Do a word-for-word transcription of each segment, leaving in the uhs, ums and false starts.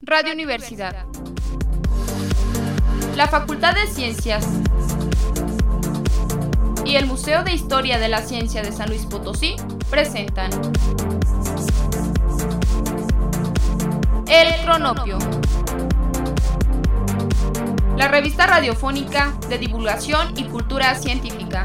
Radio Universidad. La Facultad de Ciencias y el Museo de Historia de la Ciencia de San Luis Potosí presentan El Cronopio, la revista radiofónica de divulgación y cultura científica.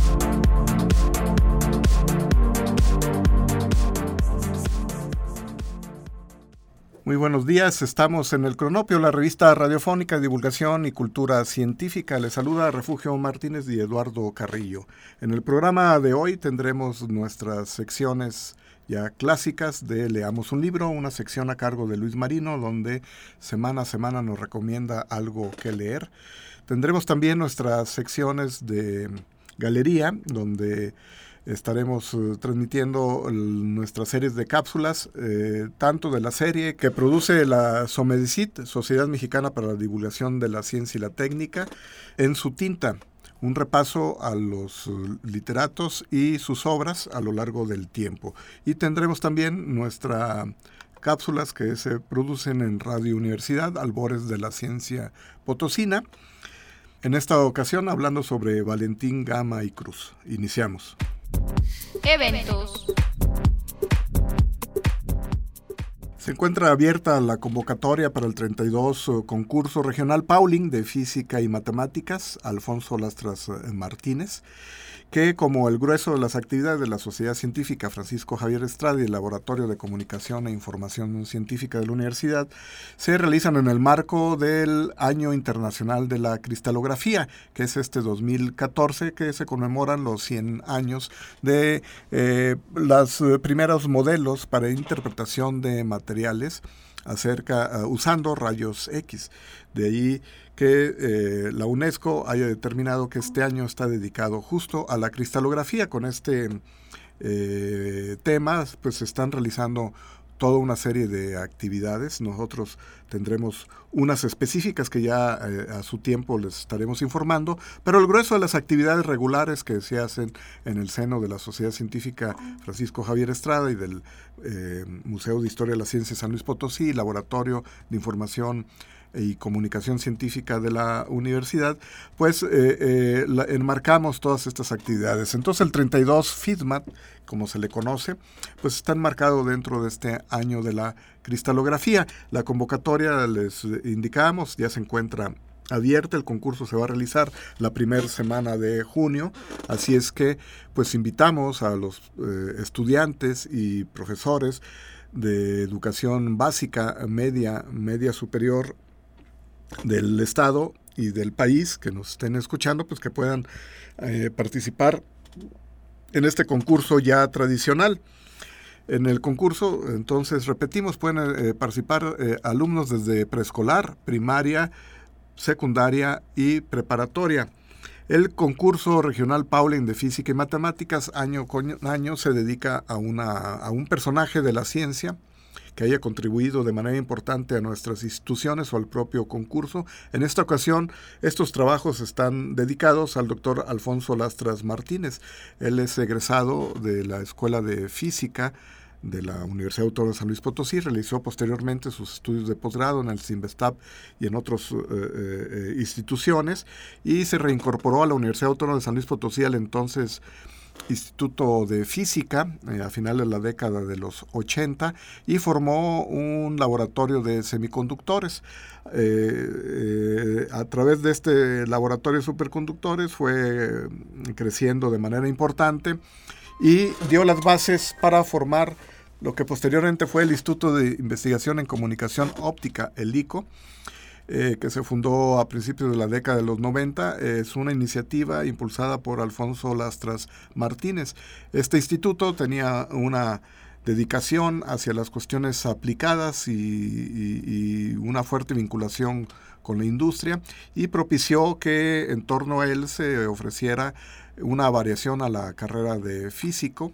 Muy buenos días, estamos en El Cronopio, la revista radiofónica de divulgación y cultura científica. Les saluda Refugio Martínez y Eduardo Carrillo. En el programa de hoy tendremos nuestras secciones ya clásicas de Leamos un Libro, una sección a cargo de Luis Marino, donde semana a semana nos recomienda algo que leer. Tendremos también nuestras secciones de Galería, donde estaremos uh, transmitiendo el, nuestras series de cápsulas, eh, tanto de la serie que produce la SOMEDICIT, Sociedad Mexicana para la Divulgación de la Ciencia y la Técnica, en su tinta, un repaso a los uh, literatos y sus obras a lo largo del tiempo. Y tendremos también nuestras cápsulas que se producen en Radio Universidad, Albores de la Ciencia Potosina. En esta ocasión hablando sobre Valentín Gama y Cruz. Iniciamos. Eventos. Se encuentra abierta la convocatoria para el treinta y dos uh, concurso regional Pauling de Física y Matemáticas, Alfonso Lastras uh, Martínez, que como el grueso de las actividades de la Sociedad Científica Francisco Javier Estrada y el Laboratorio de Comunicación e Información Científica de la Universidad, se realizan en el marco del Año Internacional de la Cristalografía, que es este dos mil catorce, que se conmemoran los cien años de eh, los eh, primeros modelos para interpretación de materiales acerca uh, usando rayos X. De ahí que eh, la UNESCO haya determinado que este año está dedicado justo a la cristalografía. Con este eh, tema, pues se están realizando toda una serie de actividades. Nosotros tendremos unas específicas que ya eh, a su tiempo les estaremos informando, pero el grueso de las actividades regulares que se hacen en el seno de la Sociedad Científica Francisco Javier Estrada y del eh, Museo de Historia de la Ciencia San Luis Potosí, Laboratorio de Información y Comunicación Científica de la Universidad, pues eh, eh, la, enmarcamos todas estas actividades. Entonces el treinta y dos FIDMAT, como se le conoce, pues está enmarcado dentro de este año de la cristalografía. La convocatoria, les indicamos, ya se encuentra abierta. El concurso se va a realizar la primera semana de junio, así es que pues invitamos a los eh, estudiantes y profesores de educación básica, media, media superior del estado y del país que nos estén escuchando, pues que puedan eh, participar en este concurso ya tradicional. En el concurso, entonces, repetimos, pueden eh, participar eh, alumnos desde preescolar, primaria, secundaria y preparatoria. El concurso regional Pauling de Física y Matemáticas, año con año, se dedica a, una, a un personaje de la ciencia que haya contribuido de manera importante a nuestras instituciones o al propio concurso. En esta ocasión, estos trabajos están dedicados al doctor Alfonso Lastras Martínez. Él es egresado de la Escuela de Física de la Universidad Autónoma de San Luis Potosí, realizó posteriormente sus estudios de posgrado en el CIMBESTAB y en otras eh, eh, instituciones, y se reincorporó a la Universidad Autónoma de San Luis Potosí, al entonces Instituto de Física, eh, a finales de la década de los ochenta, y formó un laboratorio de semiconductores. Eh, eh, a través de este laboratorio de superconductores fue creciendo de manera importante y dio las bases para formar lo que posteriormente fue el Instituto de Investigación en Comunicación Óptica, el I C O, Eh, que se fundó a principios de la década de los noventa. Eh, es una iniciativa impulsada por Alfonso Lastras Martínez. Este instituto tenía una dedicación hacia las cuestiones aplicadas y, y, y una fuerte vinculación con la industria, y propició que en torno a él se ofreciera una variación a la carrera de físico,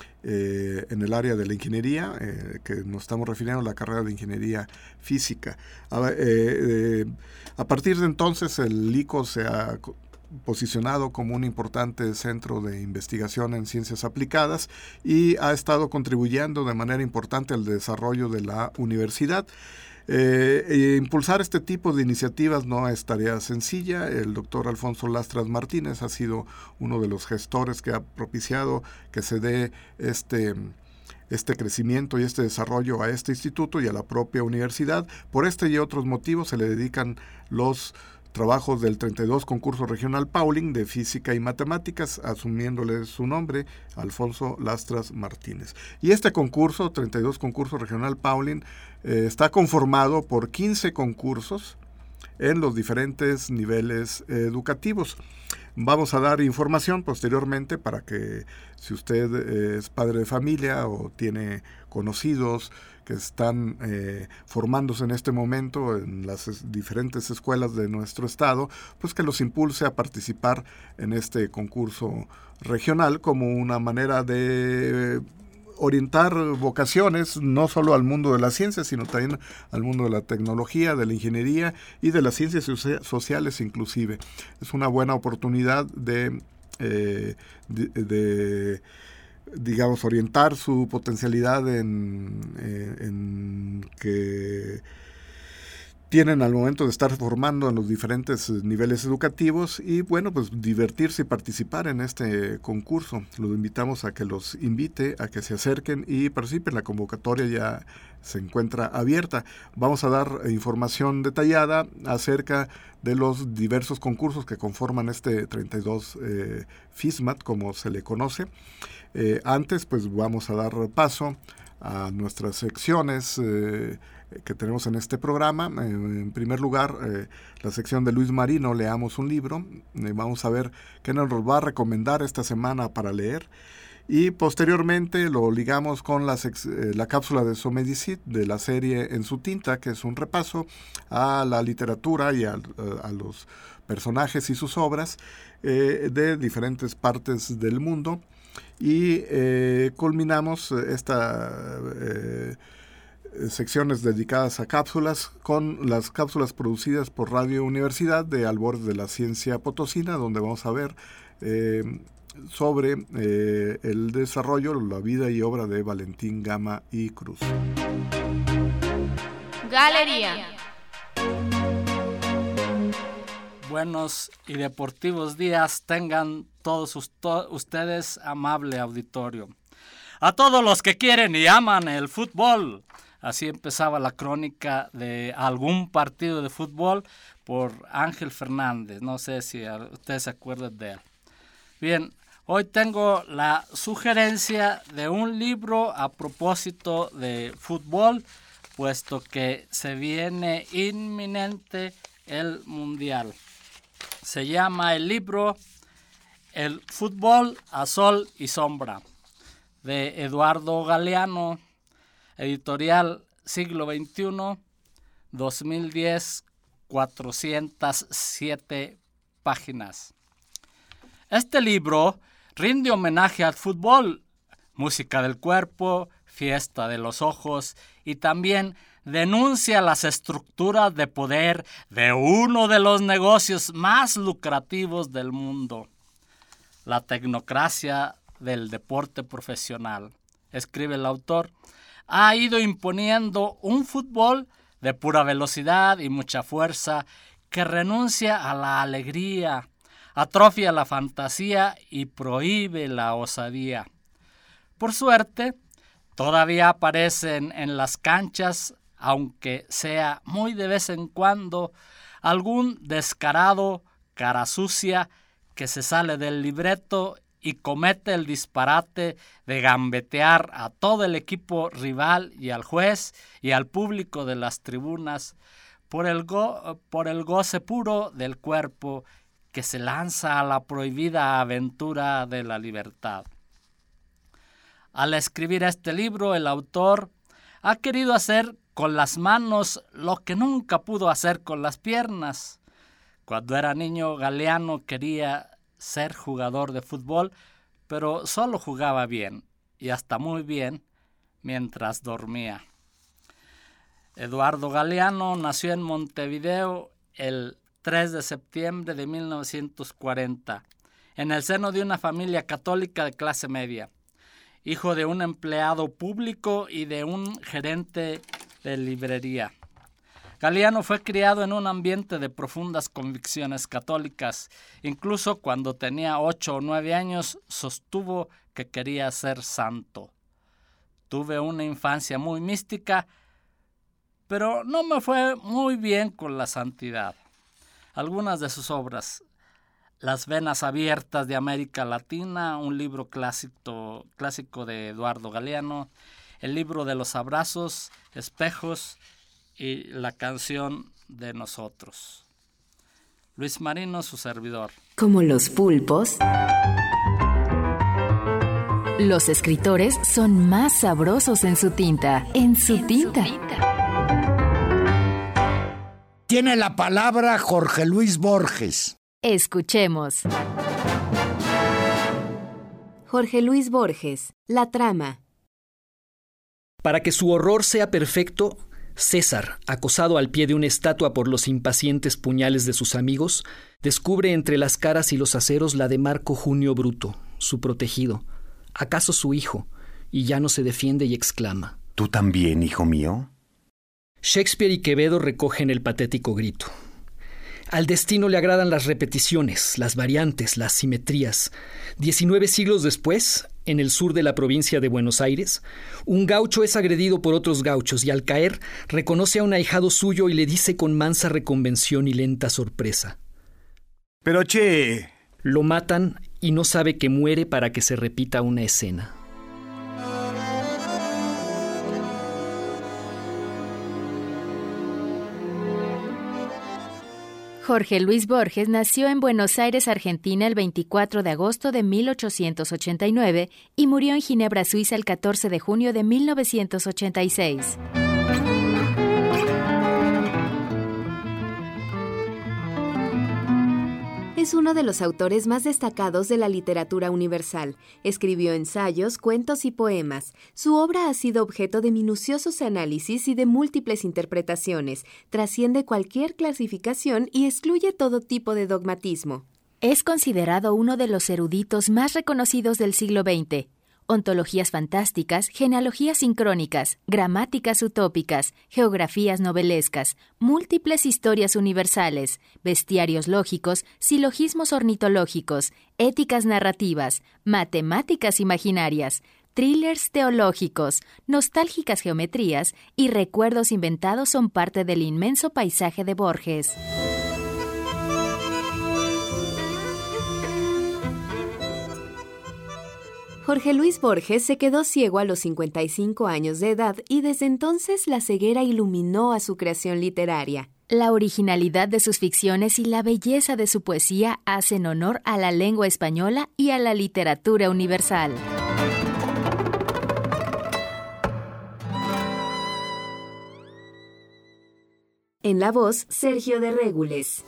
Eh, en el área de la ingeniería, eh, que nos estamos refiriendo a la carrera de ingeniería física. A, eh, eh, a partir de entonces el I C O se ha posicionado como un importante centro de investigación en ciencias aplicadas y ha estado contribuyendo de manera importante al desarrollo de la universidad. Eh, e impulsar este tipo de iniciativas no es tarea sencilla. El doctor Alfonso Lastras Martínez ha sido uno de los gestores que ha propiciado que se dé este, este crecimiento y este desarrollo a este instituto y a la propia universidad. Por este y otros motivos se le dedican los trabajos del treinta y dos concurso regional Pauling de física y matemáticas, asumiéndole su nombre, Alfonso Lastras Martínez. Y este concurso, treinta y dos concurso regional Pauling, eh, está conformado por quince concursos en los diferentes niveles eh, educativos. Vamos a dar información posteriormente para que, si usted eh, es padre de familia o tiene conocidos que están eh, formándose en este momento en las es, diferentes escuelas de nuestro estado, pues que los impulse a participar en este concurso regional como una manera de orientar vocaciones no solo al mundo de la ciencia, sino también al mundo de la tecnología, de la ingeniería y de las ciencias sociales inclusive. Es una buena oportunidad de, eh, de, de digamos, orientar su potencialidad en, eh, en que tienen al momento de estar formando en los diferentes niveles educativos y, bueno, pues divertirse y participar en este concurso. Los invitamos a que los invite, a que se acerquen y participen. La convocatoria ya se encuentra abierta. Vamos a dar información detallada acerca de los diversos concursos que conforman este treinta y dos eh, FISMAT, como se le conoce. Eh, antes, pues vamos a dar paso a nuestras secciones eh, que tenemos en este programa. Eh, en primer lugar, eh, la sección de Luis Marino, Leamos un libro. Eh, vamos a ver qué nos va a recomendar esta semana para leer. Y posteriormente lo ligamos con la, eh, la cápsula de Somedicit de la serie En su tinta, que es un repaso a la literatura y a, a, a los personajes y sus obras eh, de diferentes partes del mundo. Y eh, culminamos esta eh, secciones dedicadas a cápsulas con las cápsulas producidas por Radio Universidad de Albores de la Ciencia Potosina, donde vamos a ver eh, sobre eh, el desarrollo, la vida y obra de Valentín Gama y Cruz. Galería. Buenos y deportivos días tengan todos usto- ustedes, amable auditorio. A todos los que quieren y aman el fútbol. Así empezaba la crónica de algún partido de fútbol por Ángel Fernández. No sé si ustedes se acuerdan de él. Bien, hoy tengo la sugerencia de un libro a propósito de fútbol, puesto que se viene inminente el Mundial. Se llama el libro El fútbol a sol y sombra, de Eduardo Galeano, editorial Siglo veintiuno, dos mil diez, cuatrocientas siete páginas. Este libro rinde homenaje al fútbol, música del cuerpo, fiesta de los ojos, y también denuncia las estructuras de poder de uno de los negocios más lucrativos del mundo, la tecnocracia del deporte profesional. Escribe el autor, ha ido imponiendo un fútbol de pura velocidad y mucha fuerza que renuncia a la alegría, atrofia la fantasía y prohíbe la osadía. Por suerte, todavía aparecen en las canchas, aunque sea muy de vez en cuando, algún descarado, cara sucia, que se sale del libreto y comete el disparate de gambetear a todo el equipo rival y al juez y al público de las tribunas por el, go- por el goce puro del cuerpo que se lanza a la prohibida aventura de la libertad. Al escribir este libro, el autor ha querido hacer con las manos lo que nunca pudo hacer con las piernas. Cuando era niño, Galeano quería ser jugador de fútbol, pero solo jugaba bien, y hasta muy bien, mientras dormía. Eduardo Galeano nació en Montevideo el tres de septiembre de mil novecientos cuarenta, en el seno de una familia católica de clase media, hijo de un empleado público y de un gerente de librería. Galiano fue criado en un ambiente de profundas convicciones católicas. Incluso cuando tenía ocho o nueve años, sostuvo que quería ser santo. Tuve una infancia muy mística, pero no me fue muy bien con la santidad. Algunas de sus obras: Las venas abiertas de América Latina, un libro clásico, clásico de Eduardo Galeano, El libro de los abrazos, Espejos y La canción de nosotros. Luis Marino, su servidor. Como los pulpos, los escritores son más sabrosos en su tinta. En su en tinta. Su tinta. Tiene la palabra Jorge Luis Borges. Escuchemos. Jorge Luis Borges, la trama. Para que su horror sea perfecto, César, acosado al pie de una estatua por los impacientes puñales de sus amigos, descubre entre las caras y los aceros la de Marco Junio Bruto, su protegido, acaso su hijo, y ya no se defiende y exclama: ¿Tú también, hijo mío? Shakespeare y Quevedo recogen el patético grito. Al destino le agradan las repeticiones, las variantes, las simetrías. Diecinueve siglos después, en el sur de la provincia de Buenos Aires, un gaucho es agredido por otros gauchos y al caer reconoce a un ahijado suyo y le dice con mansa reconvención y lenta sorpresa: Pero che... Lo matan y no sabe que muere para que se repita una escena. Jorge Luis Borges nació en Buenos Aires, Argentina, el veinticuatro de agosto de mil ochocientos ochenta y nueve y murió en Ginebra, Suiza, el catorce de junio de mil novecientos ochenta y seis. Es uno de los autores más destacados de la literatura universal. Escribió ensayos, cuentos y poemas. Su obra ha sido objeto de minuciosos análisis y de múltiples interpretaciones. Trasciende cualquier clasificación y excluye todo tipo de dogmatismo. Es considerado uno de los eruditos más reconocidos del siglo veinte. Ontologías fantásticas, genealogías sincrónicas, gramáticas utópicas, geografías novelescas, múltiples historias universales, bestiarios lógicos, silogismos ornitológicos, éticas narrativas, matemáticas imaginarias, thrillers teológicos, nostálgicas geometrías y recuerdos inventados son parte del inmenso paisaje de Borges. Jorge Luis Borges se quedó ciego a los cincuenta y cinco años de edad y desde entonces la ceguera iluminó a su creación literaria. La originalidad de sus ficciones y la belleza de su poesía hacen honor a la lengua española y a la literatura universal. En la voz, Sergio de Régules.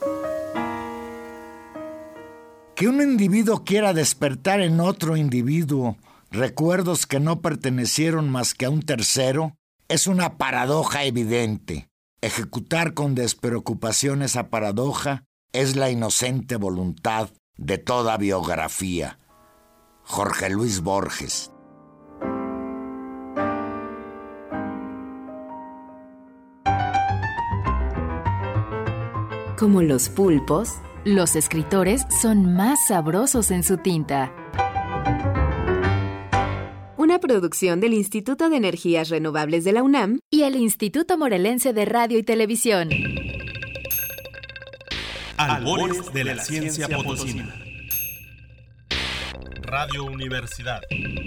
Que un individuo quiera despertar en otro individuo recuerdos que no pertenecieron más que a un tercero es una paradoja evidente. Ejecutar con despreocupación esa paradoja es la inocente voluntad de toda biografía. Jorge Luis Borges. Como los pulpos, los escritores son más sabrosos en su tinta. Una producción del Instituto de Energías Renovables de la UNAM y el Instituto Morelense de Radio y Televisión. Albores de la Ciencia Potosina. Radio Universidad.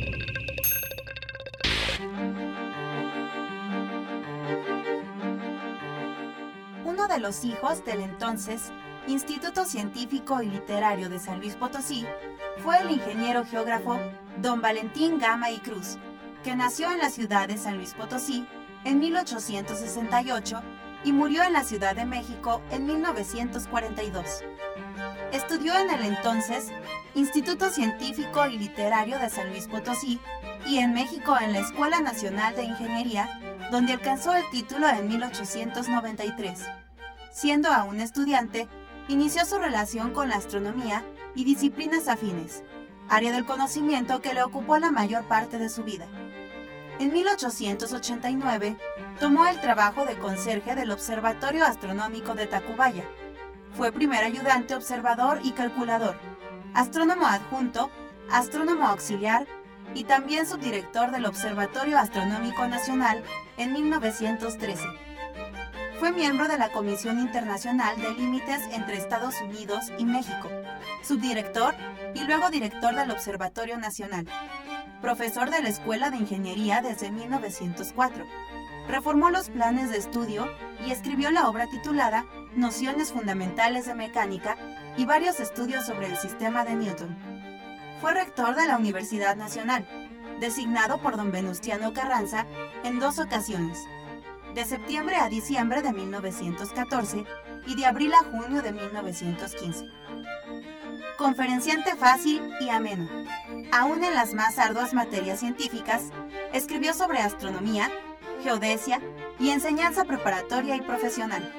Uno de los hijos del entonces Instituto Científico y Literario de San Luis Potosí fue el ingeniero geógrafo don Valentín Gama y Cruz, que nació en la ciudad de San Luis Potosí en mil ochocientos sesenta y ocho y murió en la Ciudad de México en mil novecientos cuarenta y dos. Estudió en el entonces Instituto Científico y Literario de San Luis Potosí y en México en la Escuela Nacional de Ingeniería, donde alcanzó el título en mil ochocientos noventa y tres. Siendo aún estudiante, inició su relación con la astronomía y disciplinas afines, área del conocimiento que le ocupó la mayor parte de su vida. En mil ochocientos ochenta y nueve, tomó el trabajo de conserje del Observatorio Astronómico de Tacubaya. Fue primer ayudante observador y calculador, astrónomo adjunto, astrónomo auxiliar y también subdirector del Observatorio Astronómico Nacional en mil novecientos trece. Fue miembro de la Comisión Internacional de Límites entre Estados Unidos y México, subdirector y luego director del Observatorio Nacional. Profesor de la Escuela de Ingeniería desde mil novecientos cuatro. Reformó los planes de estudio y escribió la obra titulada Nociones Fundamentales de Mecánica y varios estudios sobre el sistema de Newton. Fue rector de la Universidad Nacional, designado por don Venustiano Carranza en dos ocasiones, de septiembre a diciembre de mil novecientos catorce y de abril a junio de mil novecientos quince. Conferenciante fácil y ameno. Aún en las más arduas materias científicas, escribió sobre astronomía, geodesia y enseñanza preparatoria y profesional.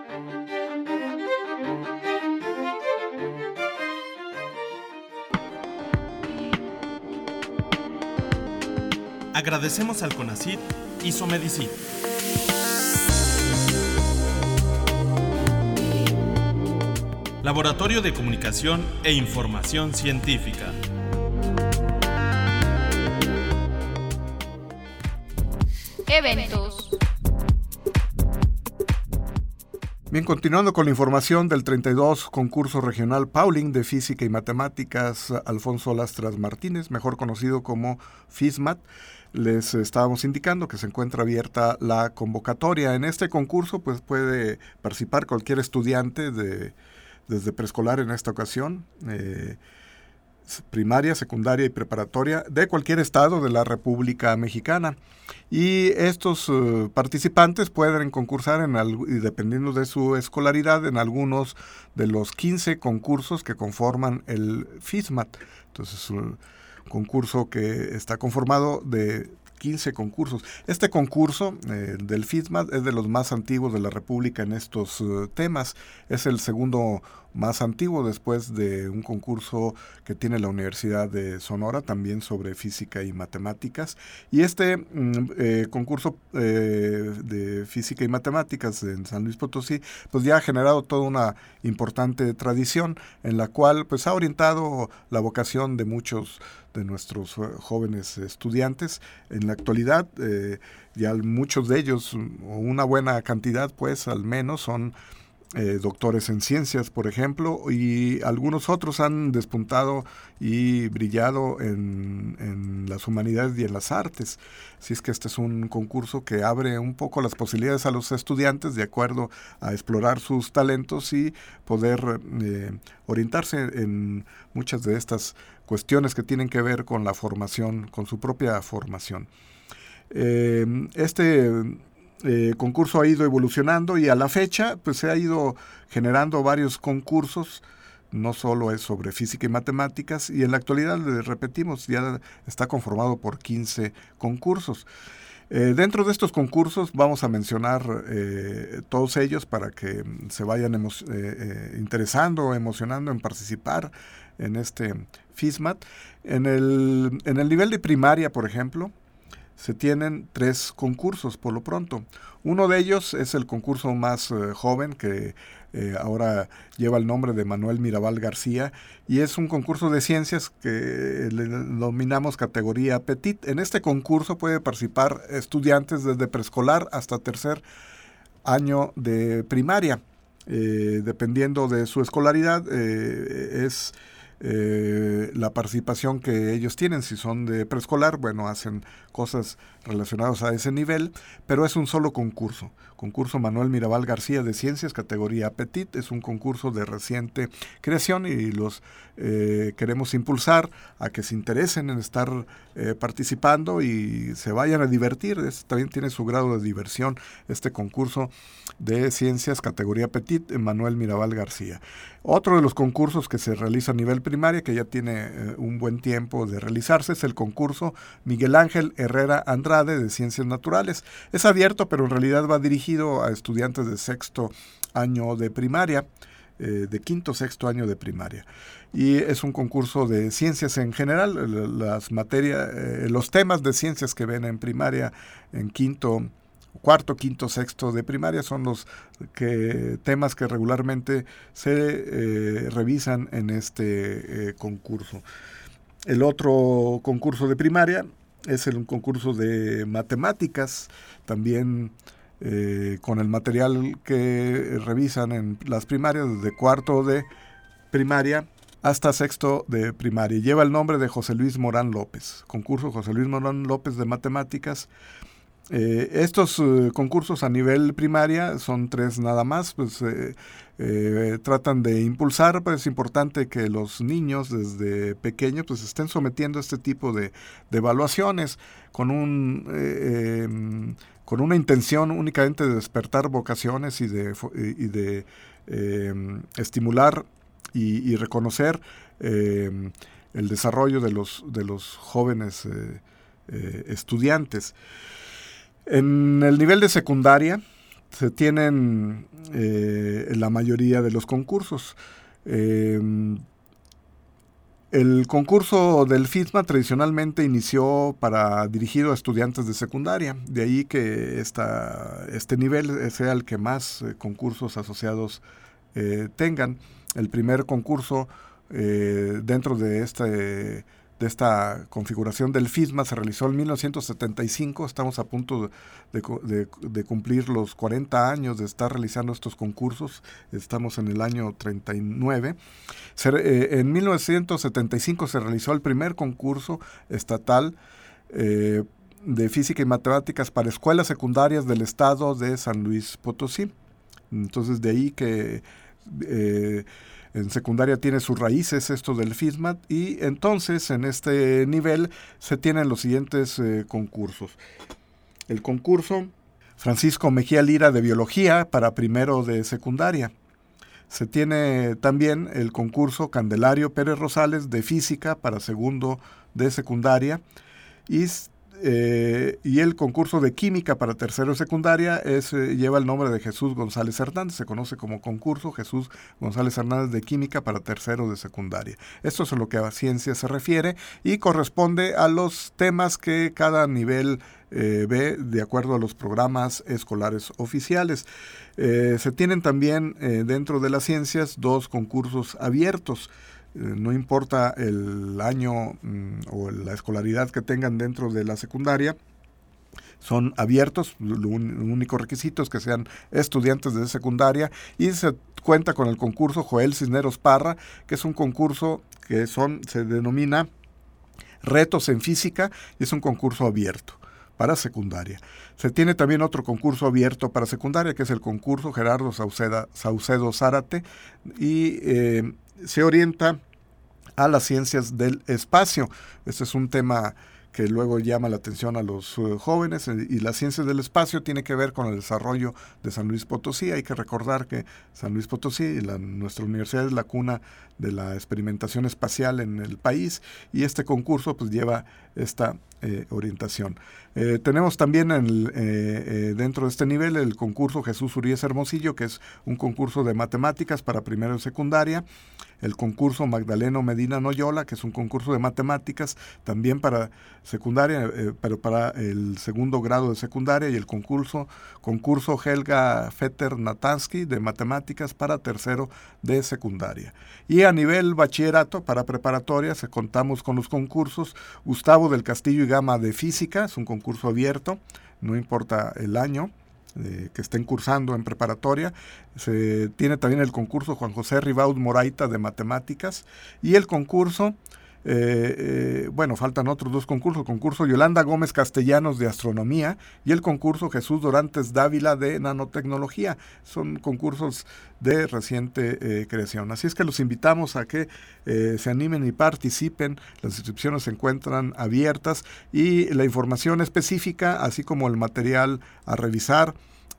Agradecemos al CONACYT y SOMEDICIT. Laboratorio de Comunicación e Información Científica. Eventos. Bien, continuando con la información del treinta y dos concurso regional Pauling de Física y Matemáticas Alfonso Lastras Martínez, mejor conocido como FISMAT, les estábamos indicando que se encuentra abierta la convocatoria. En este concurso pues puede participar cualquier estudiante de desde preescolar en esta ocasión, eh, primaria, secundaria y preparatoria de cualquier estado de la República Mexicana. Y estos uh, participantes pueden concursar, en algo, y dependiendo de su escolaridad, en algunos de los quince concursos que conforman el FISMAT. Entonces, un concurso que está conformado de quince concursos. Este concurso eh, del FISMAT es de los más antiguos de la República en estos uh, temas. Es el segundo más antiguo después de un concurso que tiene la Universidad de Sonora, también sobre física y matemáticas. Y este mm, eh, concurso eh, de física y matemáticas en San Luis Potosí, pues ya ha generado toda una importante tradición en la cual pues ha orientado la vocación de muchos de nuestros uh, jóvenes estudiantes. En la actualidad, eh, ya muchos de ellos, o una buena cantidad, pues al menos, son eh, doctores en ciencias, por ejemplo, y algunos otros han despuntado y brillado en, en las humanidades y en las artes. Así es que este es un concurso que abre un poco las posibilidades a los estudiantes de acuerdo a explorar sus talentos y poder eh, orientarse en muchas de estas cuestiones que tienen que ver con la formación, con su propia formación. Eh, este eh, concurso ha ido evolucionando y a la fecha pues se ha ido generando varios concursos. No solo es sobre física y matemáticas, y en la actualidad, les repetimos, ya está conformado por quince concursos. Eh, dentro de estos concursos vamos a mencionar eh, todos ellos para que se vayan emo- eh, eh, interesando, emocionando en participar en este FISMAT. En el, en el nivel de primaria, por ejemplo, se tienen tres concursos por lo pronto. Uno de ellos es el concurso más eh, joven, que eh, ahora lleva el nombre de Manuel Mirabal García, y es un concurso de ciencias que le denominamos categoría Petit. En este concurso puede participar estudiantes desde preescolar hasta tercer año de primaria. Eh, dependiendo de su escolaridad, eh, es Eh, la participación que ellos tienen. Si son de preescolar, bueno, hacen cosas relacionadas a ese nivel, pero es un solo concurso. Concurso Manuel Mirabal García de Ciencias, categoría Petit. Es un concurso de reciente creación y los eh, queremos impulsar a que se interesen en estar eh, participando y se vayan a divertir. Es, también tiene su grado de diversión este concurso de Ciencias, categoría Petit, Manuel Mirabal García. Otro de los concursos que se realiza a nivel primaria, que ya tiene eh, un buen tiempo de realizarse, es el concurso Miguel Ángel Herrera Andrade de Ciencias Naturales. Es abierto, pero en realidad va dirigido a estudiantes de sexto año de primaria. eh, de quinto, sexto año de primaria. Y es un concurso de ciencias en general, las materias, eh, los temas de ciencias que ven en primaria, en quinto, cuarto, quinto, sexto de primaria son los que, temas que regularmente se eh, revisan en este eh, concurso. El otro concurso de primaria es el, un concurso de matemáticas, también eh, con el material que revisan en las primarias, desde cuarto de primaria hasta sexto de primaria. Lleva el nombre de José Luis Morán López, concurso José Luis Morán López de matemáticas. Eh, estos uh, concursos a nivel primaria son tres nada más, pues eh, eh, tratan de impulsar, pues es importante que los niños desde pequeños pues estén sometiendo a este tipo de, de evaluaciones con un eh, eh, con una intención únicamente de despertar vocaciones y de, y de eh, estimular y, y reconocer eh, el desarrollo de los, de los jóvenes eh, eh, estudiantes. En el nivel de secundaria se tienen eh, la mayoría de los concursos. Eh, el concurso del FISMA tradicionalmente inició para dirigido a estudiantes de secundaria, de ahí que esta, este nivel sea el que más eh, concursos asociados eh, tengan. El primer concurso eh, dentro de este de esta configuración del FISMA se realizó en mil novecientos setenta y cinco, estamos a punto de, de, de cumplir los cuarenta años de estar realizando estos concursos, estamos en el año treinta y nueve. Se, eh, en mil novecientos setenta y cinco se realizó el primer concurso estatal eh, de física y matemáticas para escuelas secundarias del estado de San Luis Potosí. Entonces de ahí que eh, en secundaria tiene sus raíces esto del FISMA, y entonces en este nivel se tienen los siguientes eh, concursos. El concurso Francisco Mejía Lira de biología para primero de secundaria. Se tiene también el concurso Candelario Pérez Rosales de física para segundo de secundaria, y Eh, y el concurso de química para tercero de secundaria es, eh, lleva el nombre de Jesús González Hernández, se conoce como concurso Jesús González Hernández de química para tercero de secundaria. Esto es a lo que a ciencia se refiere y corresponde a los temas que cada nivel eh, ve de acuerdo a los programas escolares oficiales. Eh, se tienen también eh, dentro de las ciencias dos concursos abiertos. No importa el año mmm, o la escolaridad que tengan dentro de la secundaria, son abiertos, lo un, el único requisito es que sean estudiantes de secundaria, y se cuenta con el concurso Joel Cisneros Parra, que es un concurso que son se denomina Retos en Física, y es un concurso abierto para secundaria. Se tiene también otro concurso abierto para secundaria, que es el concurso Gerardo Sauceda, Saucedo Zárate, y eh, se orienta a las ciencias del espacio. Este es un tema que luego llama la atención a los uh, jóvenes, y las ciencias del espacio tiene que ver con el desarrollo de San Luis Potosí. Hay que recordar que San Luis Potosí, la, nuestra universidad es la cuna de la experimentación espacial en el país, y este concurso pues lleva esta eh, orientación. Eh, tenemos también en el, eh, eh, dentro de este nivel el concurso Jesús Urías Hermosillo, que es un concurso de matemáticas para primero y secundaria, el concurso Magdaleno Medina Noyola, que es un concurso de matemáticas también para secundaria, eh, pero para el segundo grado de secundaria, y el concurso, concurso Helga Fetter Natansky de matemáticas para tercero de secundaria. Y a nivel bachillerato, para preparatoria, se contamos con los concursos Gustavo del Castillo y Gama de física, es un concurso abierto, no importa el año Eh, que estén cursando en preparatoria. Se tiene también el concurso Juan José Ribaud Moraita de matemáticas, y el concurso eh, eh, bueno, faltan otros dos concursos, el concurso Yolanda Gómez Castellanos de astronomía y el concurso Jesús Dorantes Dávila de nanotecnología. Son concursos de reciente eh, creación, así es que los invitamos a que eh, se animen y participen. Las inscripciones se encuentran abiertas, y la información específica, así como el material a revisar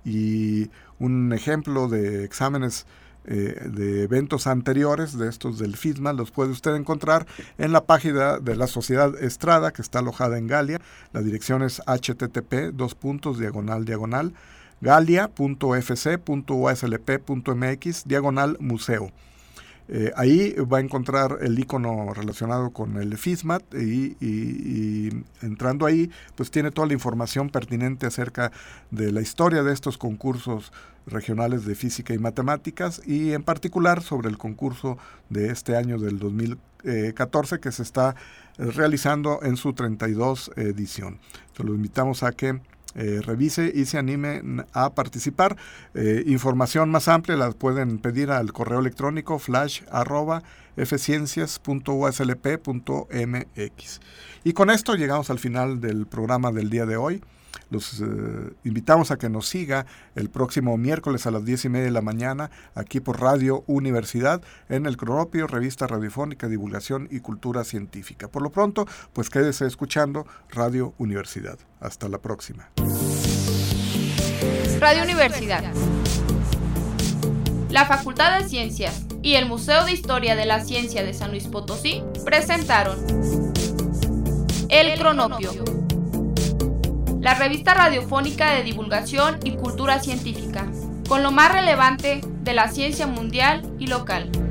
y un ejemplo de exámenes Eh, de eventos anteriores de estos del FISMA, los puede usted encontrar en la página de la Sociedad Estrada, que está alojada en Galia. La dirección es http dos puntos diagonal diagonal galia punto f c punto u a s l p punto m x diagonal museo. Eh, ahí va a encontrar el icono relacionado con el FISMAT y, y, y entrando ahí pues tiene toda la información pertinente acerca de la historia de estos concursos regionales de física y matemáticas y en particular sobre el concurso de este año del dos mil catorce que se está realizando en su treinta y dos edición. Se los invitamos a que Eh, revise y se anime a participar. Eh, información más amplia la pueden pedir al correo electrónico flash arroba f ciencias punto u s l p punto m x. Y con esto llegamos al final del programa del día de hoy. Los eh, invitamos a que nos siga el próximo miércoles a las diez y media de la mañana aquí por Radio Universidad en el Cronopio, revista radiofónica, divulgación y cultura científica. Por lo pronto, pues quédese escuchando Radio Universidad. Hasta la próxima. Radio Universidad. La Facultad de Ciencias y el Museo de Historia de la Ciencia de San Luis Potosí presentaron El Cronopio, la revista radiofónica de divulgación y cultura científica, con lo más relevante de la ciencia mundial y local.